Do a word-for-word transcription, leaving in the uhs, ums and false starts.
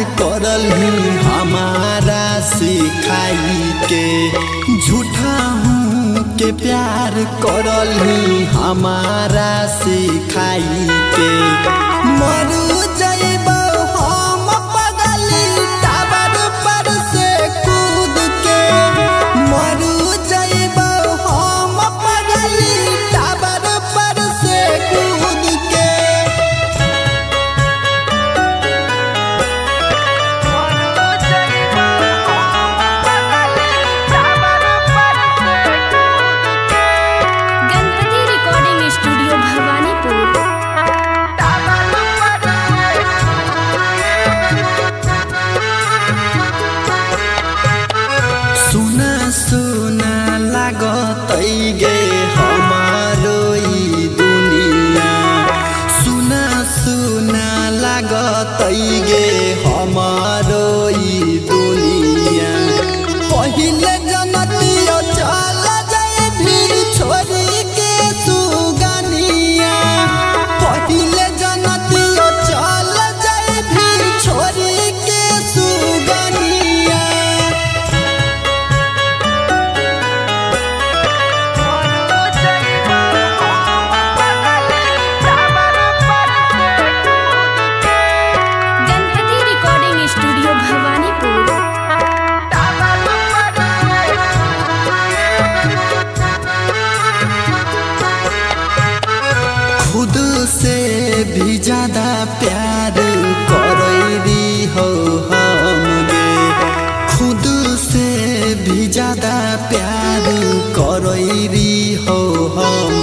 करल ही हमारा सिखाई के झूठा हूँ के प्यार करल ही हमारा सिखाई के मरू जइबो हम पगली टावर पर से कूद के मरू जइबो हम पगली टावर पर से कूद के गणपति रिकॉर्डिंग स्टूडियो भवानीपुर। सुना सुना लागतै गे हमारो ई दुनिया सुना सुना लागतै गे हमारो ई दुनिया पहिले जनतियो चल जाए फिर छोड़ी के सुगनिया पहिले जनतियो चल जाए फिर छोड़ी के सुगनिया गणपति रिकॉर्डिंग स्टूडियो भवानीपुर। खुद से भी ज्यादा प्यार करैली हो हम गे खुद से भी ज्यादा प्यार करैली हो हम